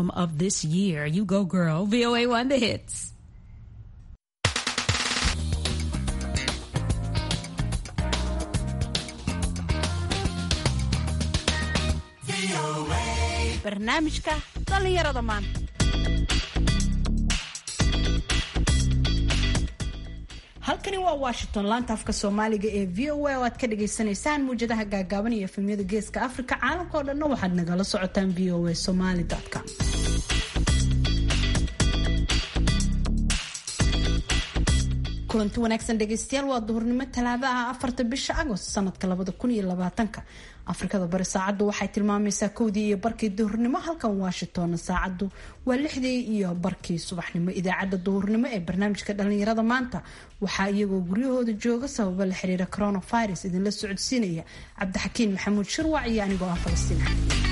album of this year. You go, girl. VOA1 The Hits. barnaamijka dhalinyarada maanta. halkani waa Washington, laanta afka Soomaaliga ee VOA oo aad ka dhageysanaysaan muujadaha gaagaaban iyo efemyada Geeska Afrika. Caalamka oo dhan waxaad nagala socotaan voasomali.com. kulanti wanaagsan dhegeystayaal, waa duhurnimo Talaado ah 4 bisha Agost sanadka 2020. Afrikada bari saacadu waxay tilmaamaysaa 1:00 duhurnimo, halkan Washington saacadu waa 6:00 subaxnimo. Idaacada duhurnimo ee barnaamijka dhalinyarada maanta waxaa iyagoo guryahooda jooga sababo la xiriira coronavirus idinla socodsiinaya Cabdixakiin Maxamuud Shirwac iyo anigoo ah Falastiin.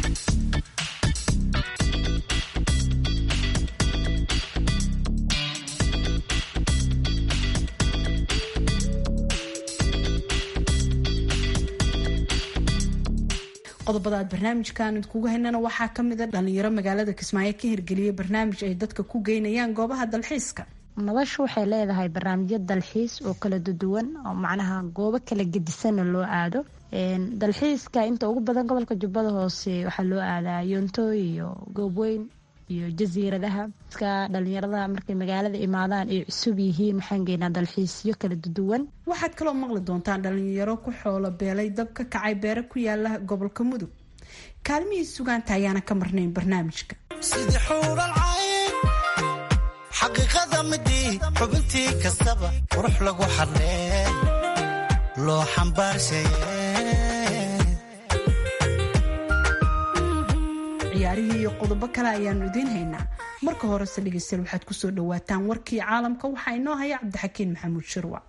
qodobada barnaamijkan kugu haynana waxaa kamid ah dhalinyaro magaalada Kismaayo ka hirgeliyay barnaamij ay dadka ku geynayaan goobaha dalxiiska. noloshu waxay leedahay barnaamijyo dalxiis oo kala duwan oo macnaha goobo kala gedisan loo aado. dalxiiska inta ugu badan gobolka Jubbada Hoose waxaa loo aadaa Yoonto iyo Goobweyn iyo jasiiradaha. dhalinyarada markay magaalada imaadaan ay cusub yihiin waxaan geynaa dalxiisyo kala duwan. waxaad kaloo maqli doontaan dhalinyaro ku xoolo beelay dab ka kacay beero ku yaala gobolka Mudug. kaalmihii sugaanta ayaana ka marnayn barnaamijka. sidii xuural cayn xaqiiqada midii xubintii kastaba qurux lagu xarnee loo xambaarshay ciyaarihii iyo qodobo kale ayaanu idiin haynaa. marka hore dhegeystayaal waxaad ku soo dhawaataan warkii caalamka. waxaa inoo haya Cabdixakiin Maxamuud Shirwac.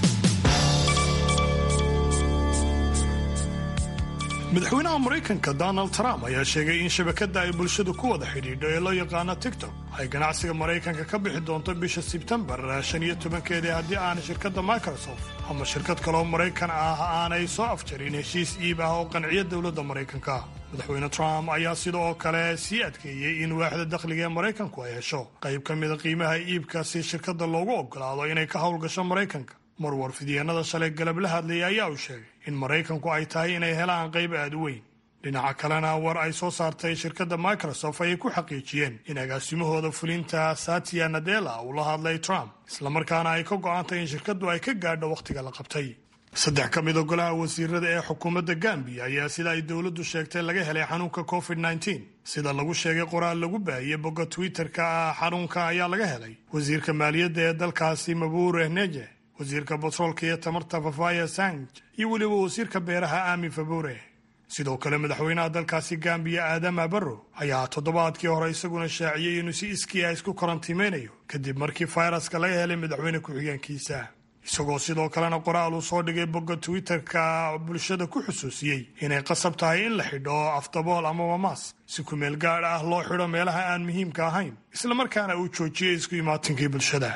madaxweynaha Mareykanka Donald Trump ayaa sheegay in shabakada ay bulshadu ku wada xidhiidho ee loo yaqaano TikTok ay ganacsiga Mareykanka ka bixi doonto bisha Sebtembar 15 haddii aan shirkadda Microsoft ama shirkad kale oo Mareykan ah aanay soo afjarin heshiis iib ah oo qanciya dowladda Mareykanka. madaxweyne Trump ayaa sidoo kale sii adkeeyay in waaxda dakhliga ee Mareykanku ay hesho qayb ka mid ah qiimaha iibka si shirkadda loogu ogolaado inay ka howlgasho Mareykanka. marwar fidyeenada shalay galab la hadlayay ayaa uu sheegay in Mareykanku ay tahay inay helaan qayb aad u weyn. dhinaca kalena war ay soo saartay shirkadda Microsoft ayay ku xaqiijiyeen in agaasimahooda fulinta Satya Nadella uu la hadlay Trump islamarkaana ay ka go'aantay in shirkaddu ay ka gaadho wakhtiga la qabtay. 3 ka mid ah golaha wasiirada ee xukuumadda Gambia ayaa sida ay dowladdu sheegtay laga helay xanuunka COVID-19. sida lagu sheegay qoraal lagu baahiyay bogga Twitter-ka xanuunka ayaa laga helay wasiirka maaliyadda ee dalkaasi Mabure Neje, wasiirka batroolka iyo tamarta Fafaya Sanj iyo weliba wasiirka beeraha Ami Fabure. sidoo kale madaxweynaha dalkaasi Gambia Adama Barrow ayaa toddobaadkii hore isaguna shaaciyay inuu si iskii isku karantiimeynayo kadib markii fayraska laga helay madaxweyne ku-xigeenkiisa. isagoo sidoo kalena qoraal uu soo dhigay bogga Twitter-ka bulshada ku xusuusiyey inay qasab tahay in la xidho afdabool ama maas si ku meel gaar ah loo xidho meelaha aan muhiimka ahayn islamarkaana uu joojiyay isku imaatinkii bulshada.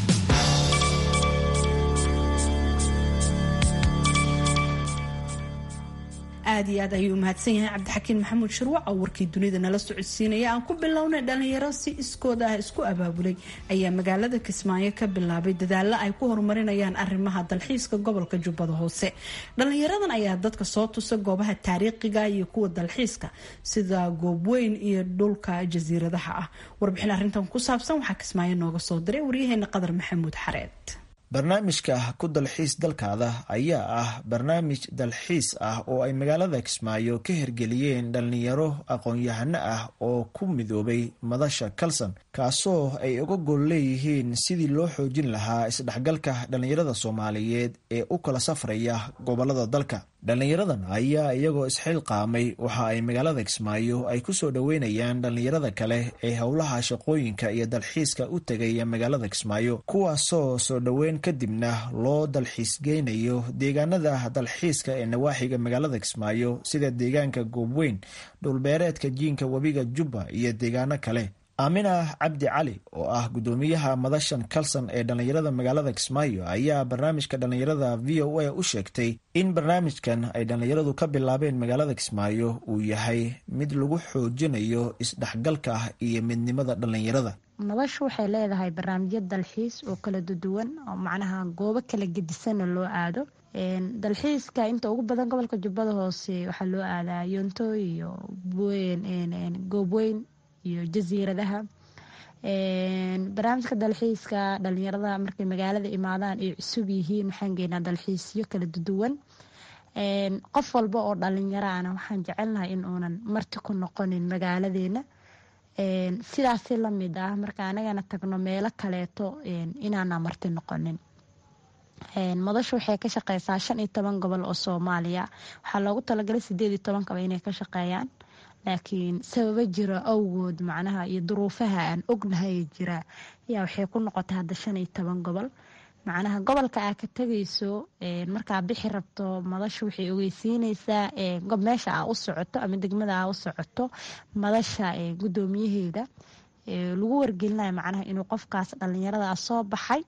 aad iyo aad ayuu mahadsan yahay Cabdixakiin Maxamuud Shirwac oo warkii dunida nala socodsiinaya. aan ku bilownay dhalinyaro si iskood ah isku abaabulay ayaa magaalada Kismaayo ka bilaabay dadaalo ay ku horumarinayaan arrimaha dalxiiska gobolka Jubbada Hoose. dhalinyaradan ayaa dadka soo tusa goobaha taariikhiga iyo kuwa dalxiiska sida Goobweyn iyo dhulka jasiiradaha ah. warbixin arrintan ku saabsan waxaa Kismaayo nooga soo diray waryaheena Qadar Maxamuud Xareed. barnaamijka ku dalxiis dalkaada ayaa ah barnaamij dalxiis ah oo ay magaalada Kismaayo ka hirgeliyeen dhalinyaro aqoon-yahano ah oo ku midoobay madasha Kalsan, kaasoo ay uga gol leeyihiin sidii loo xoojin lahaa isdhexgalka dhalinyarada Soomaaliyeed ee u kala safraya gobolada dalka. dhalinyaradan ayaa iyagoo isxilqaamay waxa ay magaalada Kismaayo ay ku soo dhaweynayaan dhalinyarada kale ee howlaha shaqooyinka iyo dalxiiska u tagaya magaalada Kismaayo, kuwaasoo soo dhaweyn kadibna loo dalxiis geynayo deegaanada dalxiiska ee nawaaxiga magaalada Kismaayo sida deegaanka Goobweyn, dhulbeereedka jiinka webiga Jubba iyo deegaano kale. aamina cabdi cali oo ah gudoomiyaha madashan kalson ee dhallinyarada magaalada kismaayo ayaa barnaamijka dhallinyarada v o a u sheegtay in barnaamijkan ay dhallinyaradu ka bilaabeen magaalada kismaayo uu yahay mid lagu xoojinayo isdhexgalka iyo midnimada dhallinyarada. madashu waxay leedahay barnaamijyo dalxiis oo kala duwan oo macnaha goobo kala gedisanna loo aado. dalxiiska inta ugu badan gobolka jubbada hoose waxaa loo aadaa yontooy iyo goobweyn iyo jasiiradaha. barnaamijka dalxiiska dhalinyarada markay magaalada imaadaan ay cusub yihiin waxaan geynaa dalxiisyo kala duwan. qof walba oo dhalinyaraana waxaan jecelnahay in uunan marti ku noqonin magaaladeena. sidaasi lamid ah marka anagana tagno meelo kaleeto inaana marti noqonin. madashu waxay ka shaqeysaa 15 gobol oo Soomaaliya. waxaa loogu talagalay 18 kaba inay ka shaqeeyaan, laakiin sababa jira awgood macnaha iyo duruufaha aan ognahay jira ayaa waxay ku noqotay hadda 15 gobol. macnaha gobolka aad ka tagayso markaa bixi rabto madashu waxay ogeysiinaysaa gob meesha aa u socoto ama degmada aa u socoto madasha gudoomiyaheeda lagu wargelinayo macnaha inuu qofkaas dhalinyarada soo baxay.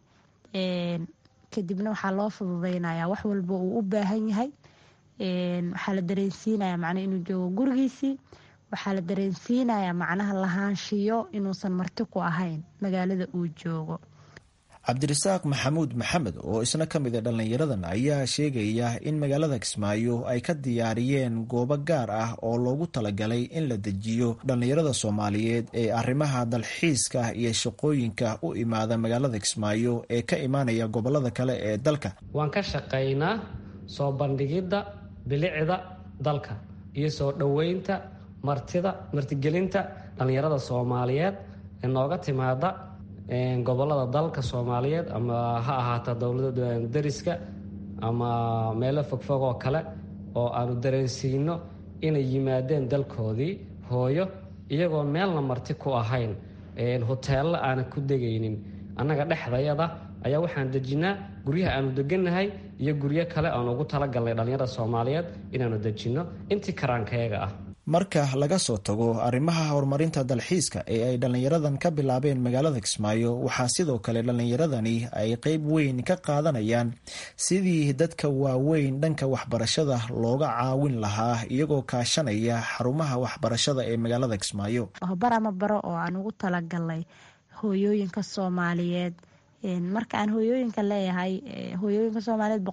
kadibna waxaa loo fududeynaya wax walba uu u baahan yahay. waxaa la dareensiinaya macnaha inuu joogo gurigiisii. waxaa la dareensiinaya macnaha lahaanshiyo inuusan marti ku ahayn magaalada uu joogo. cabdirasaaq maxamuud maxamed oo isna ka mid a dhallinyaradan ayaa sheegaya in magaalada kismaayo ay ka diyaariyeen goobo gaar ah oo loogu talagalay in la dejiyo dhallinyarada Soomaaliyeed ee arrimaha dalxiiska iyo shaqooyinka u imaada magaalada Kismaayo ee ka imaanaya gobolada kale ee dalka. waan ka shaqeynaa soo bandhigidda bilicda dalka iyo soo dhaweynta martigelinta dhallinyarada Soomaaliyeed ee nooga timaada gobolada dalka Soomaaliyeed ama ha ahaato dowladda dariska ama meelo fogfog oo kale oo aanu dareensiino inay yimaadeen dalkoodii hooyo iyagoo meelna marti ku ahayn hoteello aan ku degaynin. annaga dhexdayada ayaa waxaan dejinaa guryaha aanu degannahay iyo guryo kale aan ugu talagalnay dhalinyarada Soomaaliyeed inaanu dejino intii karaankayaga ah. marka laga soo tago arrimaha horumarinta dalxiiska ee ay dhallinyaradan ka bilaabeen magaalada Kismaayo, waxaa sidoo kale dhallinyaradani ay qayb weyn ka qaadanayaan sidii dadka waaweyn dhanka waxbarashada looga caawin lahaa iyagoo kaashanaya xarumaha waxbarashada ee magaalada Kismaayo. barama baro oo aan ugu talagalnay hooyooyinka Soomaaliyeed. marka aan hooyooyinka leeyahay hooyooyinka Soomaaliyeed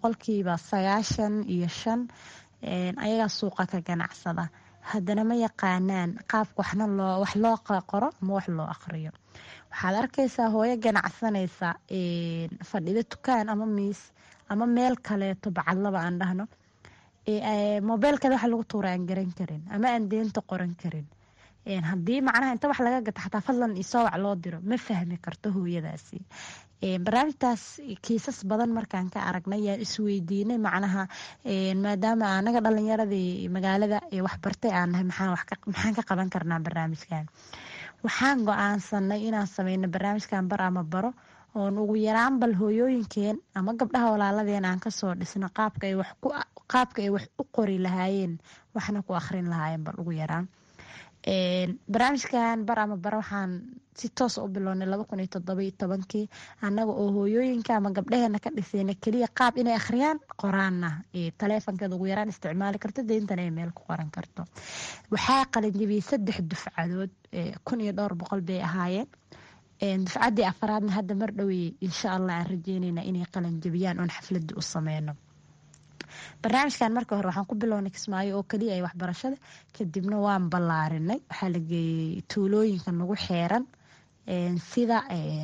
95% ayaga suuqa ka ganacsada, haddana ma yaqaanaan qaabka wax loo qoro ama wax loo aqriyo. waxaad arkaysaa hooyo ganacsanaysa fadhida dukaan ama miis ama meel kaleeto bacadlaba aan dhahno mobeelkeeda wax lagu tuura aan garan karin ama aan deenta qoran karin. haddii macnaha inta wax laga gato xataa fadlan isoo wax loo diro ma fahmi karto hooyadaasi. barnaamijtaas kiisas badan markaan ka aragnay yaan isweydiinay macnaha maadaama anaga dhalinyaradii magaalada waxbartay aan nahay maxaan ka qaban karnaa barnaamijkan. waxaan go-aansanay inaan sameyno barnaamijkan bar ama baro oon ugu yaraan bal hooyooyinkeen ama gabdhaha walaaladeen aan kasoo dhisno qaabka ay wax u qori lahaayeen waxna ku akhrin lahaayeen bal ugu yaraan. barnaamijkan bar ama baro waxaan si toos u bilownay 2017 annaga oo hooyooyinka ama gabdhaheena ka dhisayna keliya qaab inay akhriyaan qoraanna taleefankeeda ugu yaraan isticmaali karto deentana ay meel ku qoran karto. waxaa qalinjibiyey 3 dufcadood 1200 bay ahaayeen. dufcaddii afraadna hadda mar dhowey insha allah aan rajeynayna inay qalinjibiyaan oon xafladii u sameyno. barnaamijkan marka hore waxaan ku bilownay Kismaayo oo kaliya ay waxbarashada, kadibna waan ballaarinay. waxaa la geeyey tuulooyinka nagu xeeran sida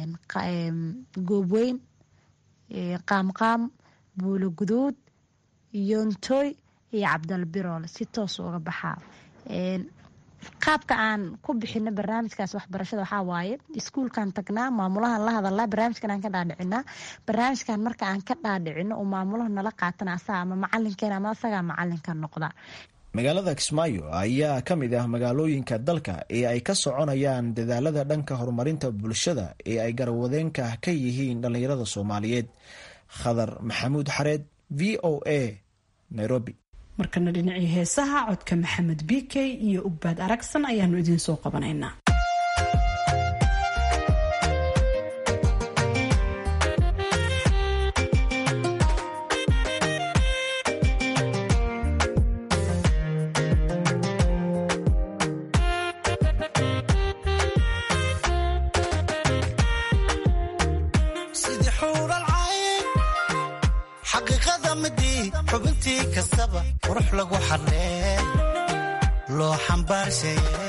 goobweyn, qaamqaam, buulo guduud, yontooy iyo cabdalbiroole si toos uga baxaa. qaabka aan ku bixino barnaamijkaas waxbarashada waxaa waaye iskuulkan tagnaa, maamulahan la hadalnaa, barnaamijkan aan ka dhaadhicinaa. barnaamijkan marka aan ka dhaadhicino uu maamuluhu nala qaatana asaga ama macalinkeena ama asagaa macalinka noqda. magaalada Kismaayo ayaa ka mid ah magaalooyinka dalka ee ay ka soconayaan dadaalada dhanka horumarinta bulshada ee ay garwadeenka ka yihiin dhallinyarada Soomaaliyeed. Khadar Maxamuud Xareed, VOA, Nairobi. markana dhinacii heesaha codka Maxamed BK iyo Ugbaad Aragsan ayaanu idiin soo qabanaynaa. midii xubintii kastaba qurux lagu xarnee loo xambaarshaye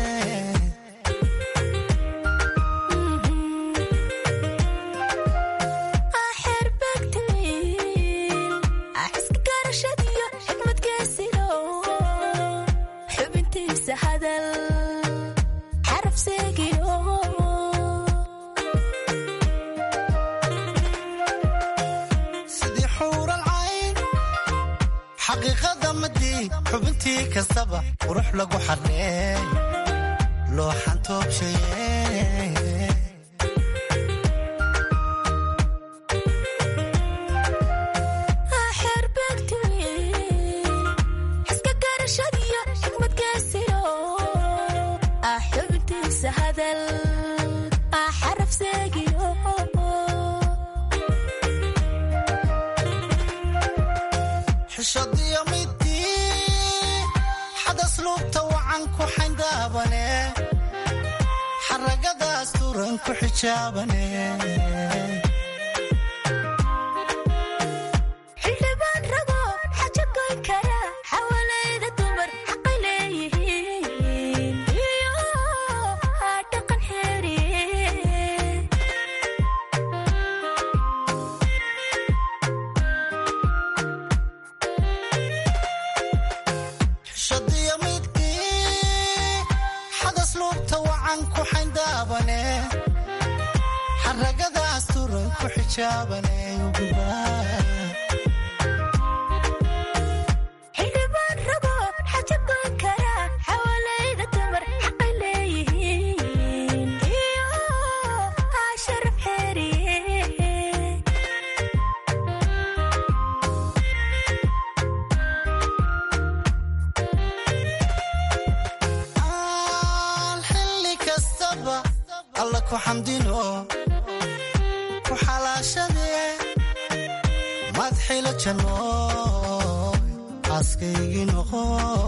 xubintii kastaba qurux lagu xarnee loo xantoobshaye xishadiyo asluubta wacan ku xayndaabane xaragadaas turan ku xijaabane xildhibaan rago xaja goyn kara xawalayda dumar xaqay leeyihiin iyo dhaqan xeeriye xaragadaas turan ku xijaabane xildhibaan rago xaja goyn kara xawalayda dumar xaqay leeyihiin iyo sharaf xeeriye alla ku xamdino ku xalaashade madxila janno aaskaygii noqo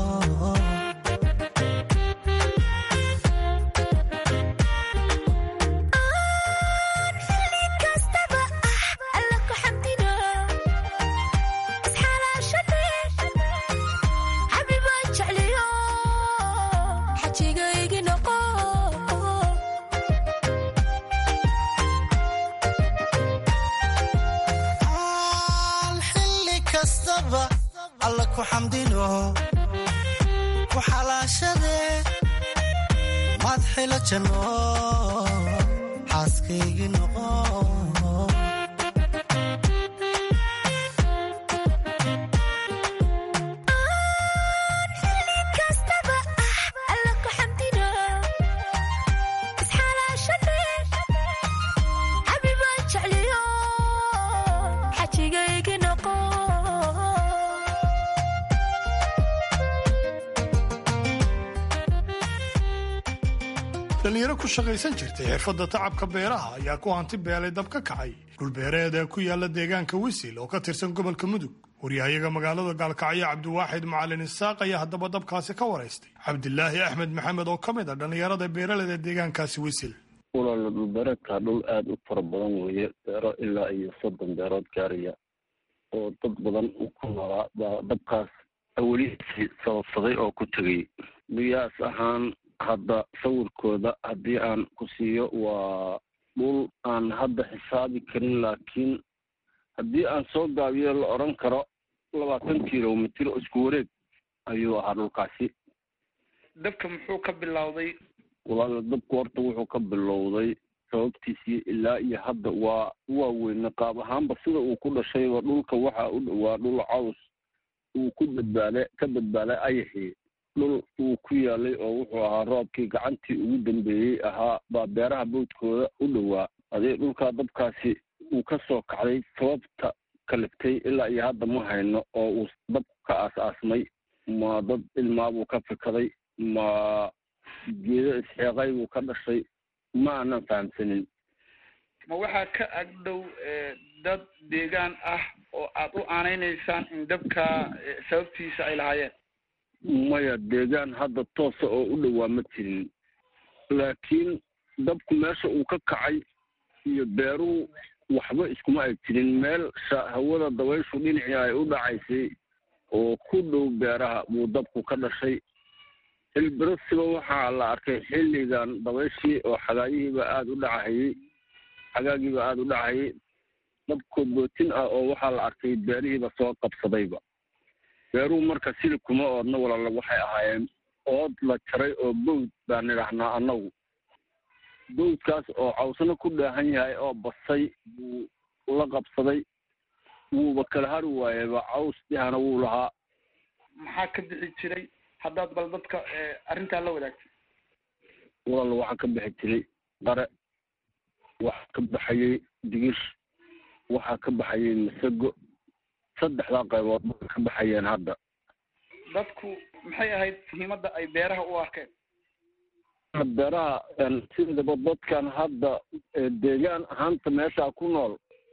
alla ku xamdino ku xalaashade madxila janno xaaskaygii noqo dhalinyaro ku shaqaysan jirtay xirfadda tacabka beeraha ayaa ku hanti beelay dab ka kacay dhulbeereed ee ku yaala deegaanka wisil oo ka tirsan gobolka mudug waryahayaga magaalada gaalkacyo cabdiwaaxid macalin isaaq ayaa haddaba dabkaasi ka waraystay cabdilaahi axmed maxamed oo ka mid a dhallinyarada beeraleyda deegaankaasi wisil walaala dhulbeereedka dhul aada u fara badan weeye beero ilaa iyo 30 beerood gaaraya oo dad badan uu ku noolaa baa dabkaas awalihiisii sababsaday oo ku tegay miyaas ahaan hadda sawirkooda haddii aan ku siiyo waa dhul aan hadda xisaabi karin laakiin haddii aan soo gaabiyo la odhan karo 20 kilomitir isku wareeg ayuu ahaa dhulkaasi. dabka muxuu ka bilowday? walaal dabku horta wuxuu ka bilowday sababtiisii ilaa iyo hadda waa weyn qaab ahaanba sida uu ku dhashay dhulka waxa u dhawaa dhul caws uu ku badbaaday ayaxii dhul uu ku yaalay oo wuxuu ahaa roobkii gacantii ugu dambeeyey ahaa baa beeraha boodkooda u dhawaa adee dhulkaa dabkaasi uu ka soo kacday sababta kaliftay ilaa iyo hadda ma hayno oo uu dab ka aas-aasmay ma dad ilmaabuu ka fikaday ma geedo isxeeqay buu ka dhashay ma aanan fahamsanin. ma waxaa ka agdhow dad deegaan ah oo aad u aanaynaysaan in dabka sababtiisa ay lahaayeen? maya deegaan hadda toosa oo u dhowaa ma jirin laakiin dabku meesha uu ka kacay iyo beeruhu waxba iskuma ay jirin meel hawada dabayshu dhinacii ay u dhacaysay oo ku dhow beeraha buu dabku ka dhashay. ilbirasiba waxaa la arkay xilligan dabayshii oo xagaagiiba aada u dhacayay dabkood bootin ah oo waxaa la arkay beerihiiba soo qabsadayba. beeruhu marka silib kuma oodna walaala waxay ahaayeen ood la jaray oo bawd baan idhahnaa annagu. bawdkaas oo cawsna ku dheehan yahay oo basay buu la qabsaday, wuuba kala hari waayeba caws dhihana wuu lahaa. maxaa ka bixi jiray haddaad bal dadka arrintaa la wadaagtay? walaal waxaa ka bixi jiray qare, waxaa ka baxayay digir, waxaa ka baxayay masago. 3 qaybood bay ka baxayeen. hadda dadku maxay ahayd muhiimadda ay beeraha u arkeen? beeraha sidaba dadkan hadda deegaan ahaanta meesha ku nool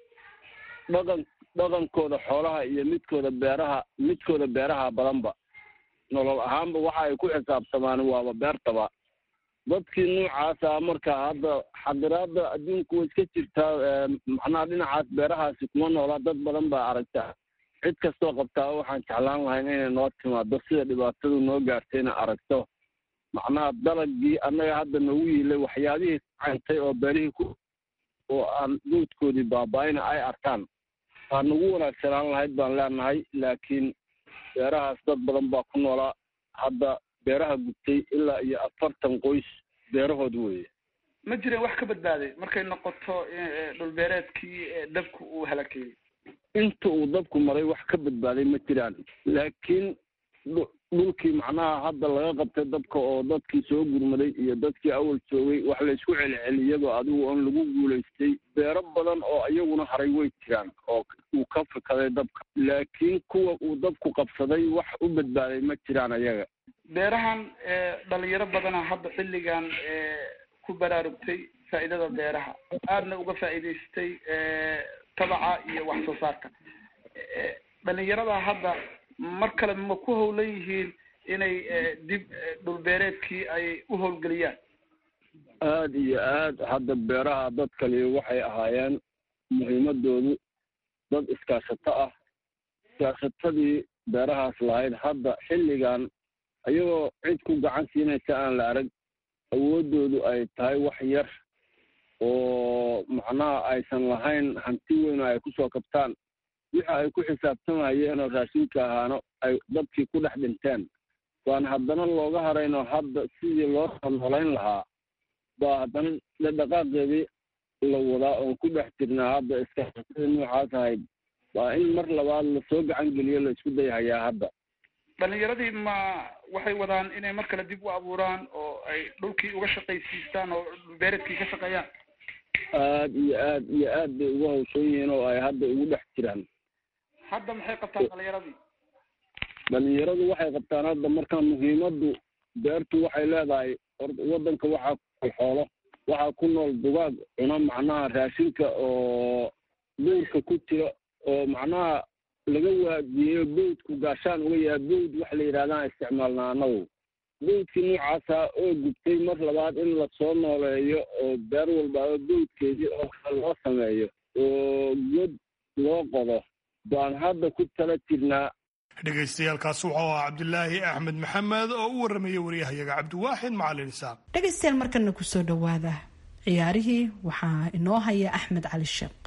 dhaqankooda xoolaha iyo midkooda beeraha badanba nolol ahaanba waxa ay ku xisaabtamaan waaba beertaba. dadkii noocaasa marka hadda xadiraada adduunku way iska jirtaa, macnaha dhinacaas beerahaasi kuma noolaa. dad badan baa aragta. cid kastoo qabtaa waxaan jeclaan lahayn inay noo timaado sida dhibaatadu noo gaartayna aragto. macnaha dalagii annaga hadda noogu yiilay waxyaabihii cayntay oo beerihii oo aan goodkoodii baaba-ayna ay arkaan waa nagu wanaagsanaan lahayd baan leenahay. laakiin beerahaas dad badan baa ku noolaa. hadda beeraha gubtay ilaa iyo 40 qoys beerahood weeye. ma jireen wax ka badbaaday markay noqoto dhulbeereedkii dabku uu halakeeyey? inta uu dabku maray wax ka badbaaday ma jiraan, laakiin dhulkii macnaha hadda laga qabtay dabka oo dadkii soo gurmaday iyo dadkii awal joogay wax laysku celceliyado adigu oon lagu guulaystay. beero badan oo iyaguna haray way jiraan oo uu ka fakaday dabka, laakiin kuwa uu dabku qabsaday wax u badbaaday ma jiraan ayaga. beerahan dhalinyaro badana hadda xilligan ku baraarugtay faa'iidada beeraha, aadna uga faa'iidaystay tabaca iyo wax soo saarka. dhalinyarada hadda mar kale ma ku howlan yihiin inay dib dhulbeereedkii ay u howlgeliyaan? aada iyo aad hadda beeraha dad kale waxay ahaayeen muhiimadoodu dad iskaashato ah. iskaashatadii beerahaas lahayd hadda xilligan ayagoo cid ku gacan siinaysa aan la arag, awoodoodu ay tahay wax yar oo macnaha aysan lahayn hanti weyn oo ay kusoo kabtaan. wixii ay ku xisaabtamayeen oo raashinka ahaano ay dadkii ku dhex dhinteen, waan haddana looga haraynoo hadda sidii loo noolayn lahaa baa haddana dhaqaaqeedii la wadaa oon ku dhex jirnaa. hadda iskaashatadii noocaas ahayd waa in mar labaad lasoo gacan geliyo la isku dayhayaa. hadda dhalinyaradii ma waxay wadaan inay mar kale dib u abuuraan oo ay dhulkii uga shaqaysiistaan oo beereedkii ka shaqeeyaan? aad bay uga hawshan yihiin oo ay hadda ugu dhex jiraan. hadda maxay qabtaan dhalinyaradii? dhalinyaradu waxay qabtaan hadda marka muhiimadu beertu waxay leedahay wadanka waxaa ku xoolo, waxaa ku nool dugaag cuna macnaha raashinka oo duurka ku jira oo macnaha laga waajiyeyo bawdku gaashaan uga yahay. bawd waxa la yidhahdaan isticmaalnaa anagu. bawdkii noocaasa oo gubtay mar labaad in lasoo nooleeyo oo beer walbaaba bawdkeedii oo kale loo sameeyo oo god loo qodo baan hadda ku tala jirnaa. dhegaystayaaalkaas wuxuu ahaa cabdilaahi axmed maxamed oo u warramaya wariyahayaga cabdiwaaxid macalin isaaq. dhegaystayaal markana kusoo dhawaada ciyaarihii waxaa inoo haya axmed cali sheekh.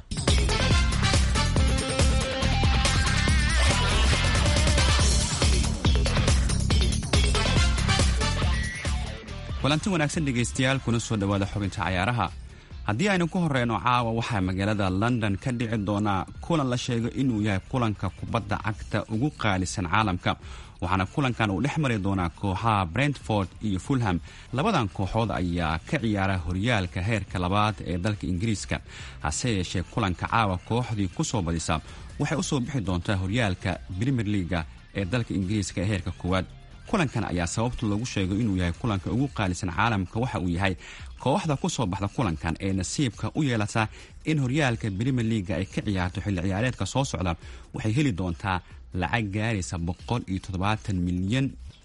kulanti wanaagsan dhegaystayaal, kuna soo dhawaada xubinta cayaaraha. haddii aynu ku horeyno caawa waxaa magaalada London ka dhici doona kulan la sheego inuu yahay kulanka kubadda cagta ugu qaalisan caalamka, waxaana kulankan uu dhex mari doonaa kooxaha Brentford iyo Fulham. labadan kooxood ayaa ka ciyaara horyaalka heerka labaad ee dalka Ingiriiska. hase yeeshee kulanka caawa kooxdii ku soo badisa waxay u soo bixi doontaa horyaalka Premier League ee dalka Ingiriiska ee heerka koowaad. kulankan ayaa sababta loogu sheego inuu yahay kulanka ugu qaalisan caalamka waxa uu yahay kooxda ku soo baxda kulankan ee nasiibka u yeelata in horyaalka Premier League ay ka ciyaarto xilli ciyaareedka soo socda waxay heli doontaa lacag gaaraysa 170 milyan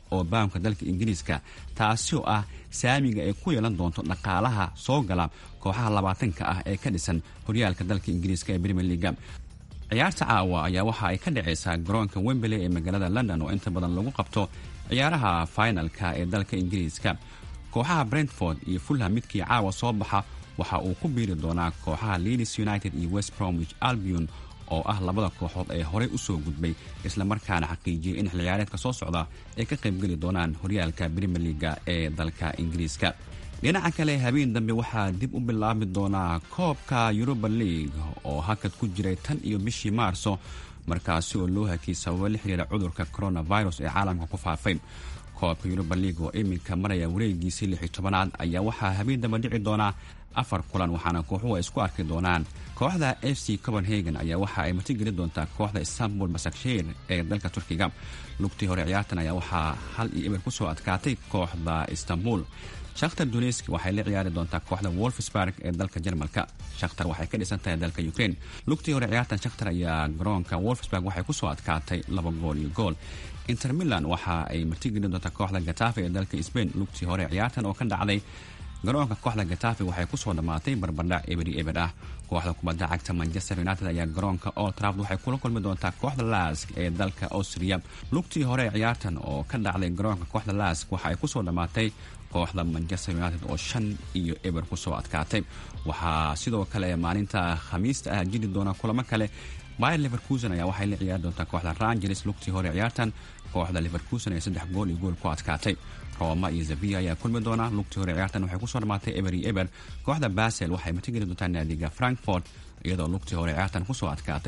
oo baamka dalka ingiriiska, taasi oo ah saamiga ay ku yeelan doonto dhaqaalaha soo gala kooxaha 20-ka ah ee ka dhisan horyaalka dalka ingiriiska ee Premier League. ciyaarta caawa ayaa waxa ay ka dhacaysaa garoonka Wembley ee magaalada London oo inta badan lagu qabto ciyaaraha finalka ee dalka ingiriiska. kooxaha Brentford iyo Fulham midkii caawa soo baxa waxa uu ku biiri doonaa kooxaha Leeds United iyo West Bromwich Albion oo ah labada kooxood ee horey u soo gudbay isla markaana xaqiijiyay in xilciyaareedka soo socda ay ka qayb gali doonaan horyaalka Premier League ee dalka ingiriiska. dhinaca kale habeen dambe waxaa dib u bilaabi doonaa koobka Europa League oo hakad ku jiray tan iyo bishii Maarso markaasi oo loo hakiyay sababo la xiriira cudurka coronavirus ee caalamka ku faafay. koobka Europa League oo iminka maraya wareegiisii 16aad ayaa waxaa habeen dambe dhici doonaa 4 kulan waxaana kooxuhu isku arki doonaan. kooxda FC Copenhagen ayaa waxa ay martigeli doontaa kooxda Istanbul Başakşehir ee dalka Turkiga. lugtii hore ciyaartan ayaa waxaa 1-0 ku soo adkaatay kooxda Istanbul. Shakhtar Donetsk waxay la ciyaari doontaa kooxda Wolfsburg ee dalka Jarmalka. Shakhtar waxay ka dhisan tahay dalka Ukraine. lugtii hore ciyaartan Shakhtar ayaa garoonka Wolfsburg waxay ku soo adkaatay 2-gool. Inter Milan waxa ay martigeli doontaa kooxda Getafe ee dalka Spain. lugtii hore ciyaartan oo ka dhacday garoonka kooxda Getafe waxay ku soo dhamaatay barbardhac eber ah. kooxda kubadda cagta Manchester United ayaa garoonka Old Trafford waxay kula kulmi doontaa kooxda Lask ee dalka Austria. lugtii hore ciyaartan oo ka dhacday garoonka kooxda Lask waxa ay ku soo dhamaatay kooxda Manchester United oo 5-0 ku soo adkaatay. waxaa sidoo kale maalinta Khamiista ah jiri doona kulamo kale. Bayer Leverkusen ayaa waxay la ciyaari doontaa kooxda Rangers. lugtii hore ciyaartan kooxda Leverkusen ay 3-gool ku adkaatay. Roma iyo Sevilla ayaa kulmi doona. lugtii hore ciyaartan waxay ku soo dhamaatay eber. kooxda Basel waxay martigeli doontaa naadiga Frankfurt iyadoo lugtii hore ciyaartan ku soo adkaatay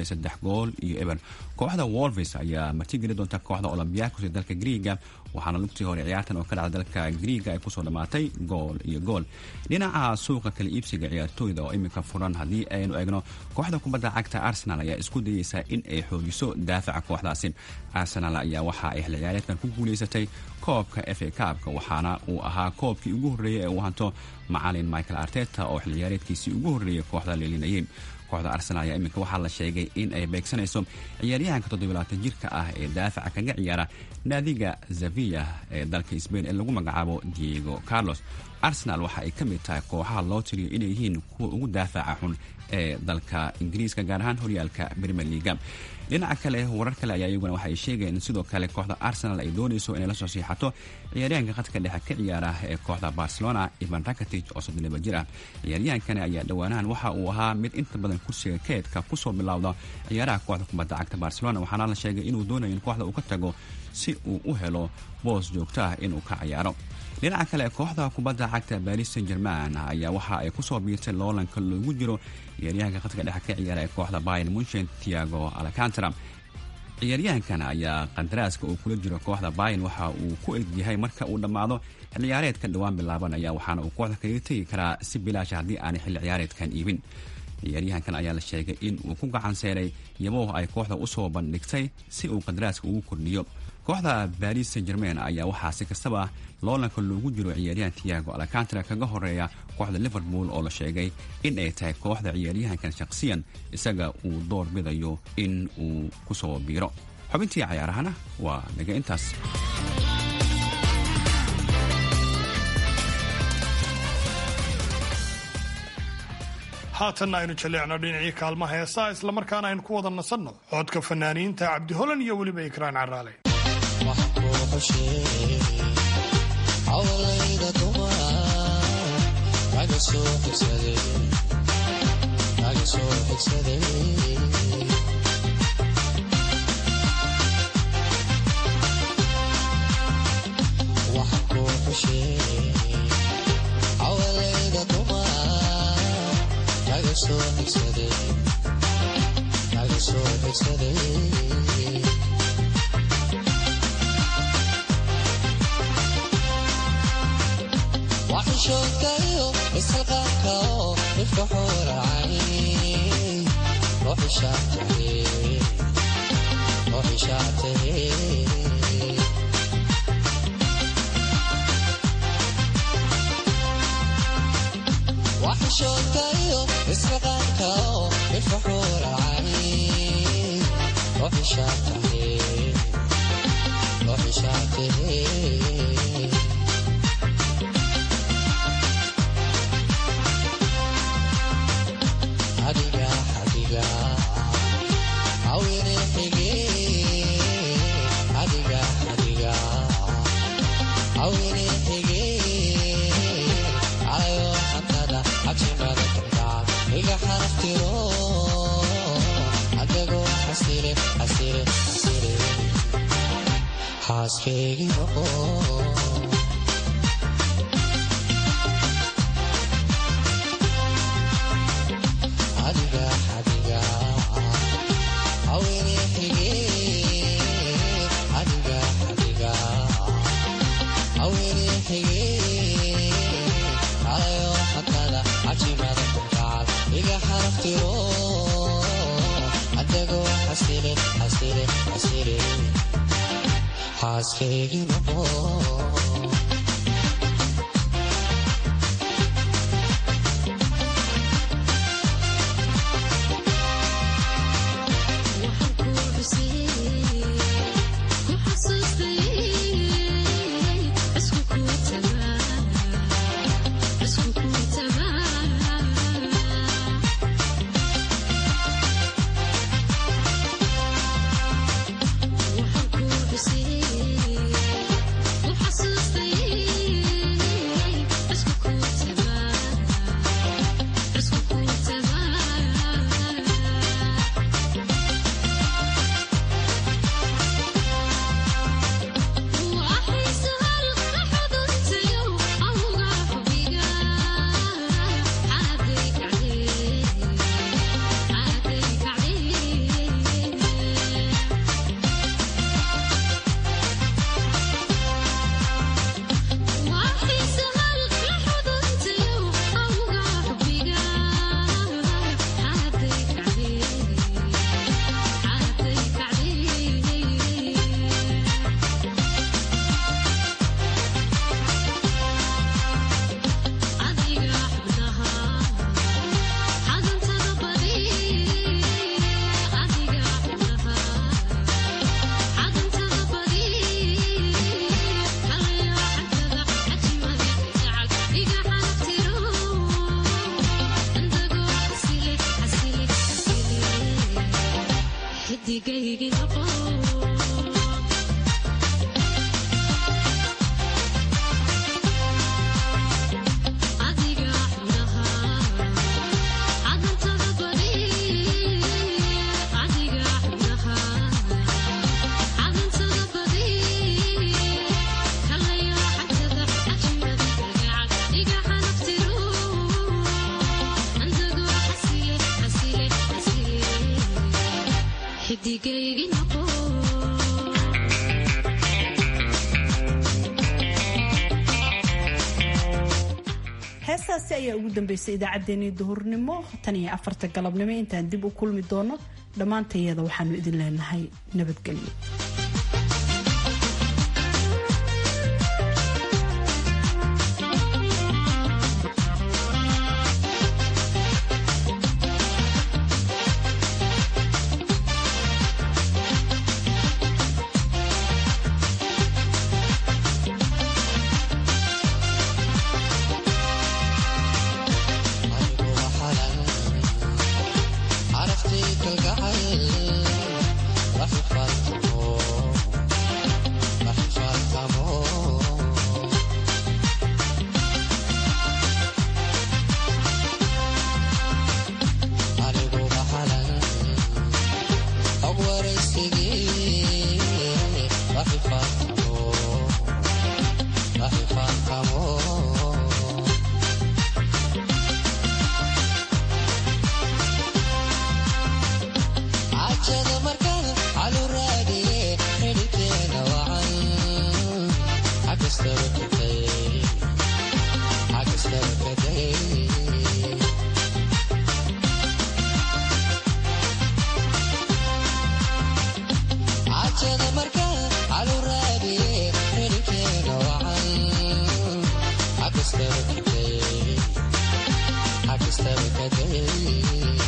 3-0. kooxda Wolves ayaa martigeli doonta kooxda Olympiacos ee dalka Greega waxaana lugtii hore ciyaartan oo ka dhacday dalka Greega ay ku soo dhamaatay gool. dhinaca suuqa kala iibsiga ciyaartooyda oo iminka furan haddii aynu eegno kooxda kubadda cagta Arsenal ayaa isku dayeysa in ay xoojiso daafaca kooxdaasi. Arsenal ayaa waxa ay xil ciyaareedkan ku guuleysatay koobka FA Cup waxaana uu ahaa koobkii ugu horeeyay ee uu hanto macallin Mikel Arteta oo xil ciyaareedkiisii ugu horeeyay kooxda leelinayay. kooxda Arsenal ayaa iminka waxaa la sheegay in ay beegsanayso ciyaaryahanka 27 jirka ah ee daafaca kaga ciyaara naadiga Sevilla ee dalka Spain ee lagu magacaabo Diego Carlos. Arsenal waxa ay ka mid tahay kooxaha loo tiriyo inay yihiin kuwa ugu daafaca xun ee dalka Ingiriiska gaar ahaan horyaalka Premier League. dhinaca kale warar kale ayaa iyaguna waxay sheegeen in sidoo kale kooxda Arsenal ay doonayso inay la soo siixato ciyaaryahanka khadka dhexe ka ciyaara ee kooxda Barcelona Ivan Rakitic oo 32 jir ah. ciyaaryahankan ayaa dhawaanahan waxa uu ahaa mid inta badan kursiga keedka ku soo bilowda ciyaaraha kooxda kubadda cagta Barcelona waxaana la sheegay inuu doonayo in kooxda uu ka tago si uu u helo boos joogto ah inuu ka ciyaaro. dhinaca kale kooxda kubadda cagta Paris Saint-Germain ayaa waxa ay ku soo biirtay loolanka loogu jiro ciyaaryahanka khadka dhexe ka ciyaara ee kooxda Bayern Munchen Thiago Alcantara. ciyaaryahankan ayaa qandaraaska uu kula jiro kooxda Bayern waxa uu ku egyahay marka uu dhammaado xil ciyaareedka dhawaan bilaabanaya waxaana uu kooxda kaga tegi karaa si bilaash haddii aanay xil ciyaareedkan iibin. ciyaaryahankan ayaa la sheegay in uu ku gacan seeray iyadoo ay kooxda u soo bandhigtay si uu qandaraaska ugu kordhiyo. kooxda Paris Saint-Germain ayaa waxaa si kastaba loolanka loogu jiro ciyaaryahan Thiago Alcantara kaga horeeya kooxda Liverpool oo la sheegay in ay tahay kooxda ciyaaryahankan shakhsiyan isaga uu door bidayo in uu ku soo biiro. xubintii ciyaarahana waa naga intaas. haatanna aynu jaleecno dhinacii kaalmaha heesaa islamarkaana aynu ku wada nasanno codka fanaaniinta Cabdi Holan iyo weliba Ikraan Caraale. وحشوكيو اسقاكو الفحور عيني روحي شاطري روحي شاطري وحشوكيو اسقاكو الفحور عيني روحي شاطري روحي heestaasi ayaa ugu dambeysay idaacaddeenii duhurnimo tan iyo 4 galabnimo intaan dib u kulmi doono dhammaantayada waxaanu idin leenahay nabadgelyo. I can stay with